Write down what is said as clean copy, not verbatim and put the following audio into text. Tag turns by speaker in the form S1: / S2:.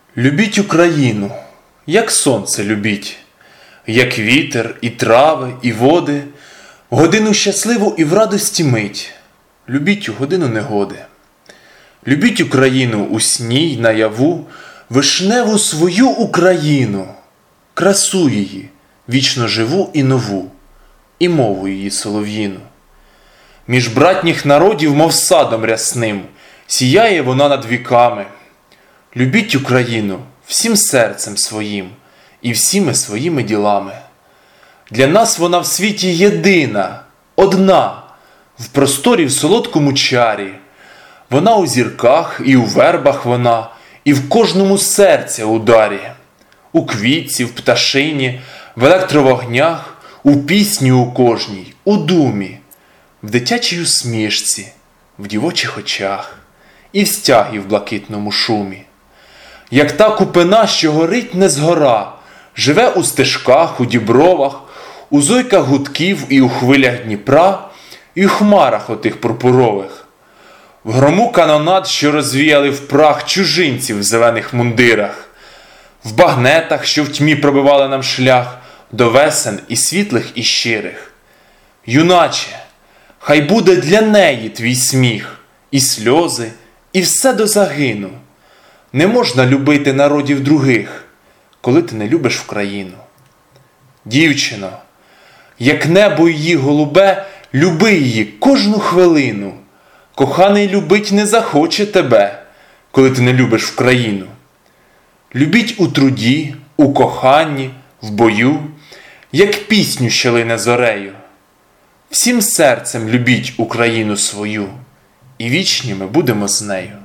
S1: Любіть Україну, як сонце любіть, як вітер, і трави, і води, в годину щасливу і в радості мить, любіть у годину негоди. Любіть Україну у сні й наяву, вишневу свою Україну, красу її, вічно живу і нову, і мову її солов'їну. Між братніх народів, мов садом рясним, сіяє вона над віками. Любіть Україну всім серцем своїм і всіми своїми ділами. Для нас вона в світі єдина, одна, в просторі в солодкому чарі. Вона у зірках і у вербах вона, і в кожному серця ударі. У квітці, в пташині, в електровогнях, у пісні у кожній, у думі, в дитячій усмішці, в дівочих очах і в стягі в блакитному шумі. Як та купина, що горить не згора, живе у стежках, у дібровах, у зойках гудків і у хвилях Дніпра, і у хмарах отих пурпурових. В грому канонад, що розвіяли в прах чужинців в зелених мундирах, в багнетах, що в тьмі пробивали нам шлях до весен і світлих, і щирих. Юначе, хай буде для неї твій сміх, і сльози, і все до загину. Не можна любити народів других, коли ти не любиш Україну. Дівчино, як небо її голубе, люби її кожну хвилину. Коханий любить не захоче тебе, коли ти не любиш Україну. Любіть у труді, у коханні, в бою, як пісню, що лине зорею. Всім серцем любіть Україну свою, і вічні ми будемо з нею.